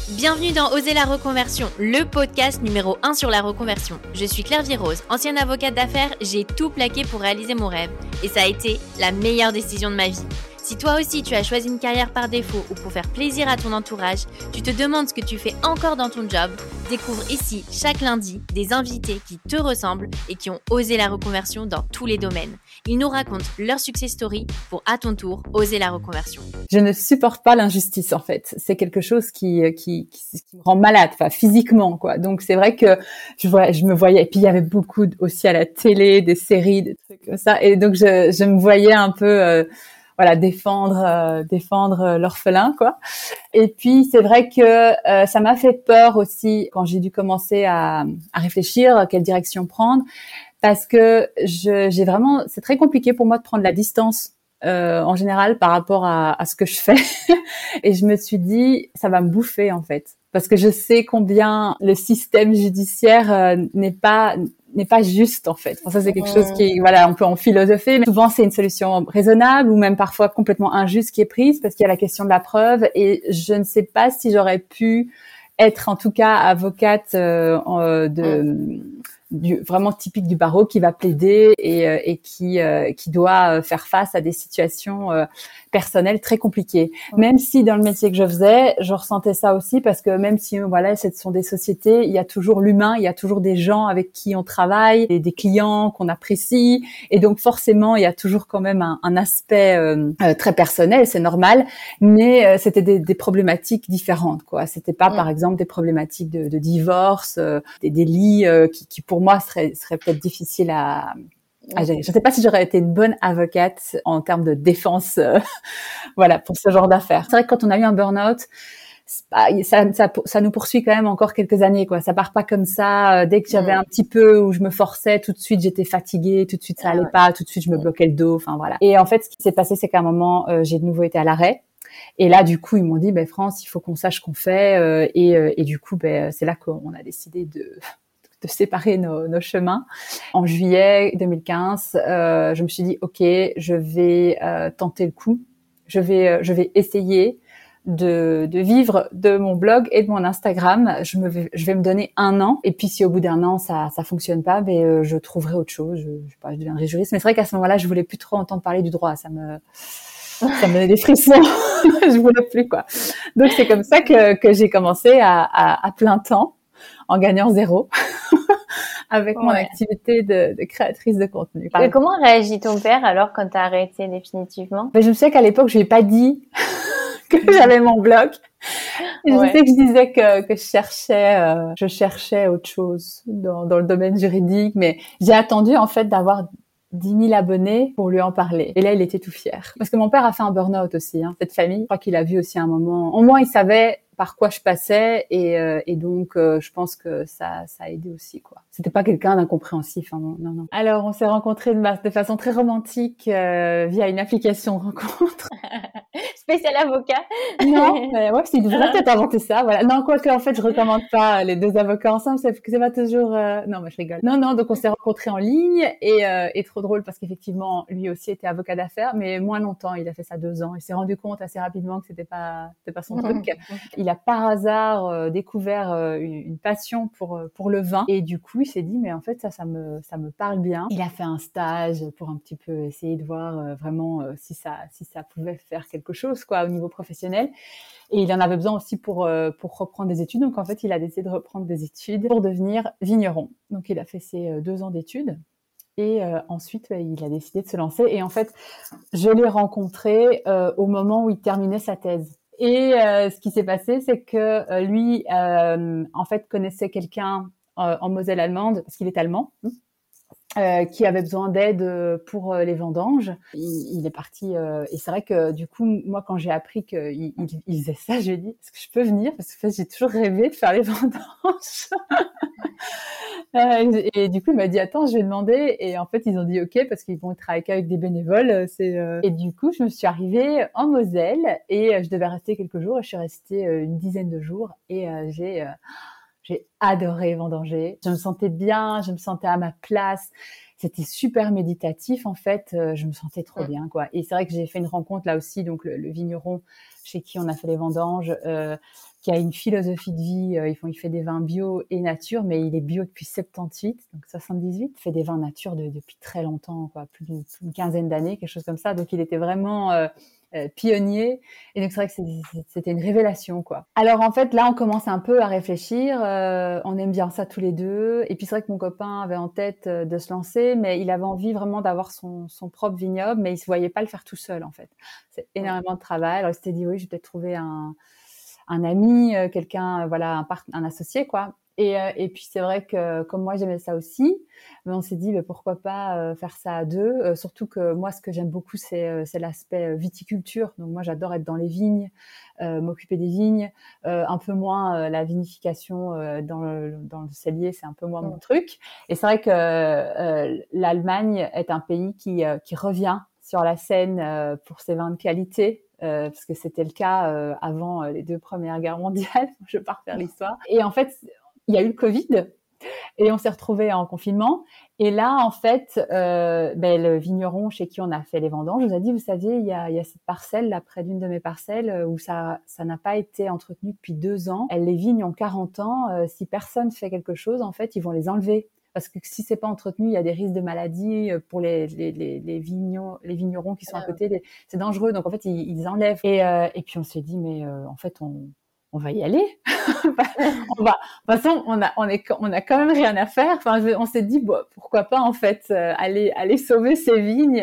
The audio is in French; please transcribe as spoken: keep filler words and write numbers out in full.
Bienvenue dans Oser la reconversion, le podcast numéro un sur la reconversion. Je suis Claire Virose, ancienne avocate d'affaires, j'ai tout plaqué pour réaliser mon rêve. Et ça a été la meilleure décision de ma vie. Si toi aussi tu as choisi une carrière par défaut ou pour faire plaisir à ton entourage, tu te demandes ce que tu fais encore dans ton job, découvre ici chaque lundi des invités qui te ressemblent et qui ont osé la reconversion dans tous les domaines. Ils nous racontent leur success story pour à ton tour oser la reconversion. Je ne supporte pas l'injustice en fait. C'est quelque chose qui qui, qui, qui me rend malade, enfin physiquement quoi. Donc c'est vrai que je vois, je me voyais. Et puis il y avait beaucoup aussi à la télé des séries, des trucs comme ça. Et donc je je me voyais un peu euh, voilà défendre euh, défendre l'orphelin quoi. Et puis c'est vrai que euh, ça m'a fait peur aussi quand j'ai dû commencer à à réfléchir quelle direction prendre. Parce que je, j'ai vraiment, c'est très compliqué pour moi de prendre la distance euh, en général par rapport à, à ce que je fais. Et je me suis dit, ça va me bouffer en fait, parce que je sais combien le système judiciaire euh, n'est pas n'est pas juste en fait. Enfin, ça c'est quelque chose qui, voilà, on peut en philosopher, mais souvent c'est une solution raisonnable ou même parfois complètement injuste qui est prise parce qu'il y a la question de la preuve. Et je ne sais pas si j'aurais pu être en tout cas avocate euh, de Du, vraiment typique du barreau qui va plaider et, euh, et qui euh, qui doit faire face à des situations euh, personnelles très compliquées. Ouais. Même si dans le métier que je faisais, je ressentais ça aussi parce que même si voilà, ce sont des sociétés, il y a toujours l'humain, il y a toujours des gens avec qui on travaille, et des clients qu'on apprécie, et donc forcément il y a toujours quand même un, un aspect euh, euh, très personnel, c'est normal, mais euh, c'était des, des problématiques différentes quoi. C'était pas ouais. par exemple des problématiques de, de divorce, euh, des délits euh, qui, qui pour moi serait serait peut-être difficile à à gérer. Je ne sais pas si j'aurais été une bonne avocate en termes de défense euh, voilà pour ce genre d'affaires. C'est vrai que quand on a eu un burn-out, pas, ça, ça ça nous poursuit quand même encore quelques années quoi. Ça part pas comme ça. Dès que j'avais mmh. un petit peu où je me forçais, tout de suite j'étais fatiguée, tout de suite ça allait pas, tout de suite je me bloquais le dos, enfin voilà. Et en fait ce qui s'est passé c'est qu'à un moment euh, j'ai de nouveau été à l'arrêt. Et là, du coup, ils m'ont dit, ben France, il faut qu'on sache ce qu'on fait. Euh, et, euh, et du coup, ben c'est là qu'on a décidé de de séparer nos, nos chemins. En juillet deux mille quinze, euh, je me suis dit, ok, je vais euh, tenter le coup. Je vais, euh, je vais essayer de, de vivre de mon blog et de mon Instagram. Je me vais, je vais me donner un an. Et puis, si au bout d'un an ça, ça fonctionne pas, ben euh, je trouverai autre chose. Je, je sais pas, je deviendrai juriste. Mais c'est vrai qu'à ce moment-là, je voulais plus trop entendre parler du droit. Ça me ça me donnait des frissons. Je voulais plus quoi. Donc c'est comme ça que que j'ai commencé à, à, à plein temps, en gagnant zéro, avec ouais. mon activité de, de créatrice de contenu. Et comment réagit ton père alors quand t'as arrêté définitivement? Ben, je sais qu'à l'époque, je lui ai pas dit que j'avais mon blog. Et je ouais. sais que je disais que, que je cherchais, euh, je cherchais autre chose dans, dans le domaine juridique, mais j'ai attendu en fait d'avoir dix mille abonnés pour lui en parler. Et là, il était tout fier. Parce que mon père a fait un burn-out aussi, hein, cette famille. Je crois qu'il a vu aussi un moment. Au moins, il savait par quoi je passais et, euh, et donc euh, je pense que ça ça a aidé aussi quoi. C'était pas quelqu'un d'incompréhensif, hein, non, non non. Alors on s'est rencontrés de, de façon très romantique euh, via une application de rencontre. Spécial avocat. Non, mais ouais, c'est devrait peut-être inventer ça, voilà. Non, quoique en fait je recommande pas les deux avocats ensemble, c'est c'est pas toujours. Euh... Non, mais je rigole. Non non, donc on s'est rencontrés en ligne et euh, et trop drôle parce qu'effectivement lui aussi était avocat d'affaires, mais moins longtemps. Il a fait ça deux ans. Il s'est rendu compte assez rapidement que c'était pas c'était pas son truc. Il a par hasard euh, découvert euh, une, une passion pour euh, pour le vin et du coup il s'est dit mais en fait ça ça me ça me parle bien. Il a fait un stage pour un petit peu essayer de voir euh, vraiment euh, si ça si ça pouvait faire quelque chose quoi au niveau professionnel et il en avait besoin aussi pour euh, pour reprendre des études. Donc en fait il a décidé de reprendre des études pour devenir vigneron. Donc il a fait ses euh, deux ans d'études. Et euh, ensuite, bah, il a décidé de se lancer. Et en fait, je l'ai rencontré euh, au moment où il terminait sa thèse. Et euh, ce qui s'est passé, c'est que euh, lui, euh, en fait, connaissait quelqu'un euh, en Moselle allemande, parce qu'il est allemand, euh, qui avait besoin d'aide pour euh, les vendanges. Il, il est parti, euh, et c'est vrai que du coup, moi, quand j'ai appris qu'il il, il faisait ça, j'ai dit, est-ce que je peux venir? Parce que en fait, j'ai toujours rêvé de faire les vendanges. Euh, et, et du coup, il m'a dit, attends, je vais demander. Et en fait, ils ont dit OK parce qu'ils vont travailler qu'avec des bénévoles. C'est, euh... Et du coup, je me suis arrivée en Moselle et euh, je devais rester quelques jours. Et je suis restée euh, une dizaine de jours et euh, j'ai, euh, j'ai adoré vendanger. Je me sentais bien, je me sentais à ma place. C'était super méditatif en fait. Euh, je me sentais trop bien quoi. Et c'est vrai que j'ai fait une rencontre là aussi, donc le, le vigneron chez qui on a fait les vendanges, euh, qui a une philosophie de vie. Euh, ils font, il fait des vins bio et nature, mais il est bio depuis soixante-dix-huit, donc soixante-dix-huit. Il fait des vins nature de, depuis très longtemps, quoi, plus d'une, plus d'une quinzaine d'années, quelque chose comme ça. Donc il était vraiment euh, euh, pionnier. Et donc c'est vrai que c'est, c'était une révélation, quoi. Alors en fait, là, on commence un peu à réfléchir. Euh, on aime bien ça tous les deux. Et puis c'est vrai que mon copain avait en tête euh, de se lancer, mais il avait envie vraiment d'avoir son, son propre vignoble, mais il se voyait pas le faire tout seul, en fait. C'est énormément de travail. Alors il s'était dit, oui, je vais peut-être trouver un un ami, euh, quelqu'un, euh, voilà, un, part- un associé, quoi. Et, euh, et puis c'est vrai que comme moi j'aimais ça aussi, mais on s'est dit bah, pourquoi pas euh, faire ça à deux. Euh, surtout que moi ce que j'aime beaucoup c'est, euh, c'est l'aspect euh, viticulture. Donc moi j'adore être dans les vignes, euh, m'occuper des vignes, euh, un peu moins euh, la vinification euh, dans le dans le cellier, c'est un peu moins mon truc. Et c'est vrai que euh, l'Allemagne est un pays qui euh, qui revient sur la scène euh, pour ses vins de qualité. Euh, parce que c'était le cas euh, avant euh, les deux premières guerres mondiales. Je vais pas refaire l'histoire. Et en fait, il y a eu le Covid et on s'est retrouvés en confinement. Et là, en fait, euh, ben, le vigneron chez qui on a fait les vendanges nous a dit, vous saviez, il y a, il y a cette parcelle là près d'une de mes parcelles où ça, ça n'a pas été entretenu depuis deux ans. Elles, les vignes ont quarante ans. Euh, si personne fait quelque chose, en fait, ils vont les enlever. Parce que si c'est pas entretenu, il y a des risques de maladies pour les les les, les vignerons, les vignerons qui sont à côté. Les, c'est dangereux, donc en fait ils, ils enlèvent. Et euh, et puis on s'est dit mais euh, en fait on on va y aller. on va. De toute façon on a on est on a quand même rien à faire. Enfin on s'est dit bon pourquoi pas en fait euh, aller aller sauver ces vignes.